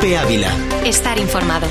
COPE Ávila. Estar informado.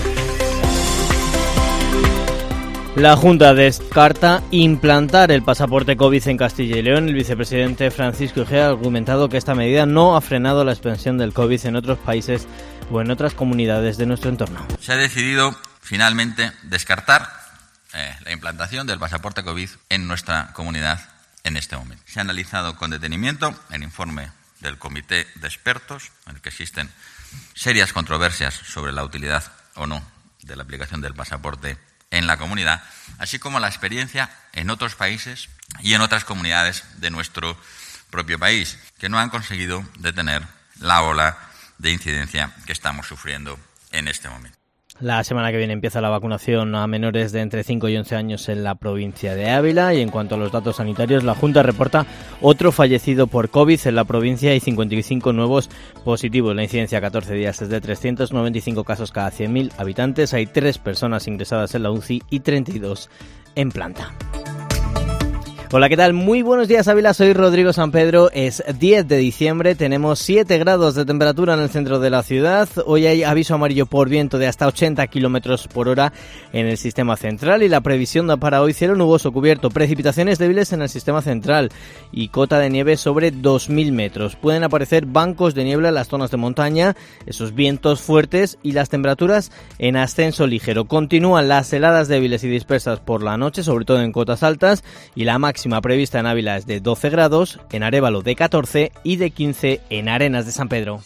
La Junta descarta implantar el pasaporte COVID en Castilla y León. El vicepresidente Francisco Igea ha argumentado que esta medida no ha frenado la expansión del COVID en otros países o en otras comunidades de nuestro entorno. Se ha decidido finalmente descartar la implantación del pasaporte COVID en nuestra comunidad en este momento. Se ha analizado con detenimiento el informe del Comité de Expertos, en el que existen serias controversias sobre la utilidad o no de la aplicación del pasaporte en la comunidad, así como la experiencia en otros países y en otras comunidades de nuestro propio país, que no han conseguido detener la ola de incidencia que estamos sufriendo en este momento. La semana que viene empieza la vacunación a menores de entre 5 y 11 años en la provincia de Ávila, y en cuanto a los datos sanitarios, la Junta reporta otro fallecido por COVID en la provincia y 55 nuevos positivos. La incidencia a 14 días es de 395 casos cada 100.000 habitantes. Hay 3 personas ingresadas en la UCI y 32 en planta. Hola, ¿qué tal? Muy buenos días, Ávila. Soy Rodrigo San Pedro. Es 10 de diciembre. Tenemos 7 grados de temperatura en el centro de la ciudad. Hoy hay aviso amarillo por viento de hasta 80 kilómetros por hora en el sistema central, y la previsión da para hoy cielo nuboso cubierto, precipitaciones débiles en el sistema central y cota de nieve sobre 2.000 metros. Pueden aparecer bancos de niebla en las zonas de montaña, esos vientos fuertes y las temperaturas en ascenso ligero. Continúan las heladas débiles y dispersas por la noche, sobre todo en cotas altas, y la máxima prevista en Ávila es de 12 grados, en Arévalo de 14 y de 15 en Arenas de San Pedro.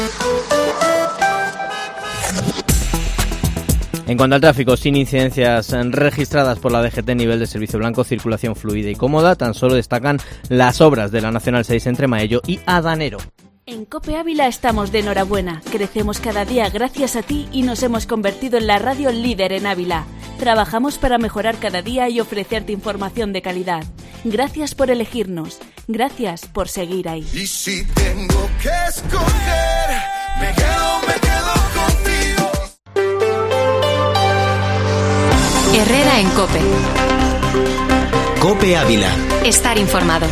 En cuanto al tráfico, sin incidencias registradas por la DGT, nivel de servicio blanco, circulación fluida y cómoda. Tan solo destacan las obras de la Nacional 6 entre Maello y Adanero. En COPE Ávila estamos de enhorabuena. Crecemos cada día gracias a ti y nos hemos convertido en la radio líder en Ávila. Trabajamos para mejorar cada día y ofrecerte información de calidad. Gracias por elegirnos. Gracias por seguir ahí. Y si tengo que escoger, me quedo contigo. Herrera en COPE. COPE Ávila. Estar informado.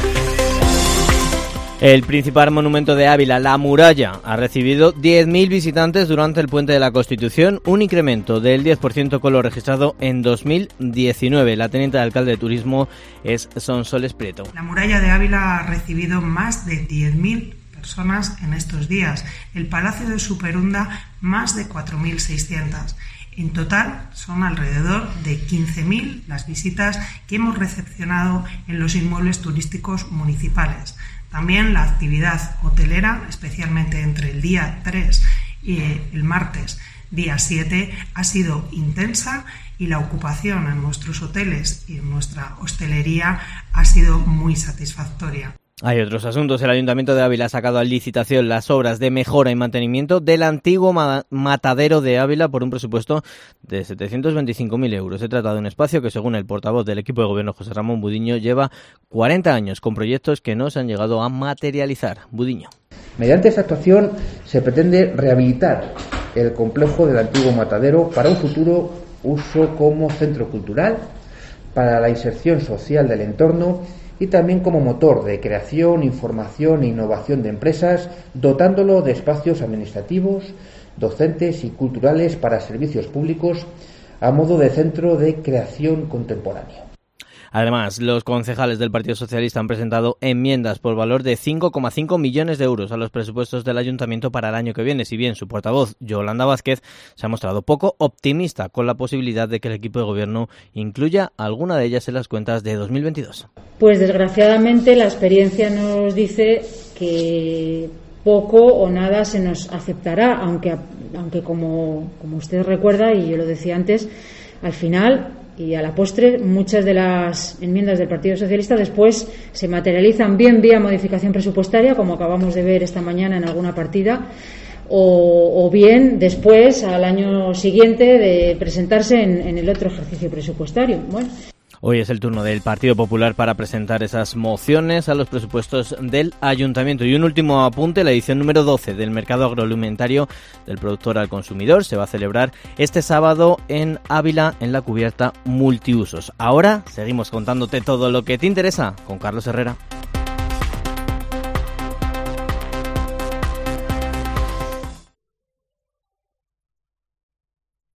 El principal monumento de Ávila, la Muralla, ha recibido 10.000 visitantes durante el Puente de la Constitución, un incremento del 10% con lo registrado en 2019. La teniente de alcalde de Turismo es Sonsoles Prieto. La Muralla de Ávila ha recibido más de 10.000 personas en estos días. El Palacio de Superunda, más de 4.600. En total son alrededor de 15.000 las visitas que hemos recepcionado en los inmuebles turísticos municipales. También la actividad hotelera, especialmente entre el día 3 y el martes día 7, ha sido intensa, y la ocupación en nuestros hoteles y en nuestra hostelería ha sido muy satisfactoria. Hay otros asuntos. El Ayuntamiento de Ávila ha sacado a licitación las obras de mejora y mantenimiento del antiguo matadero de Ávila por un presupuesto de 725.000 euros. Se trata de un espacio que, según el portavoz del equipo de gobierno, José Ramón Budiño, lleva 40 años con proyectos que no se han llegado a materializar. Budiño. Mediante esta actuación se pretende rehabilitar el complejo del antiguo matadero para un futuro uso como centro cultural, para la inserción social del entorno y también como motor de creación, información e innovación de empresas, dotándolo de espacios administrativos, docentes y culturales para servicios públicos a modo de centro de creación contemporánea. Además, los concejales del Partido Socialista han presentado enmiendas por valor de 5,5 millones de euros a los presupuestos del Ayuntamiento para el año que viene, si bien su portavoz, Yolanda Vázquez, se ha mostrado poco optimista con la posibilidad de que el equipo de gobierno incluya alguna de ellas en las cuentas de 2022. Pues desgraciadamente la experiencia nos dice que poco o nada se nos aceptará, aunque como usted recuerda, y yo lo decía antes, al final y a la postre muchas de las enmiendas del Partido Socialista después se materializan bien vía modificación presupuestaria, como acabamos de ver esta mañana en alguna partida, o bien después al año siguiente de presentarse en el otro ejercicio presupuestario. Bueno. Hoy es el turno del Partido Popular para presentar esas mociones a los presupuestos del Ayuntamiento. Y un último apunte: la edición número 12 del mercado agroalimentario del productor al consumidor se va a celebrar este sábado en Ávila, en la cubierta multiusos. Ahora seguimos contándote todo lo que te interesa con Carlos Herrera.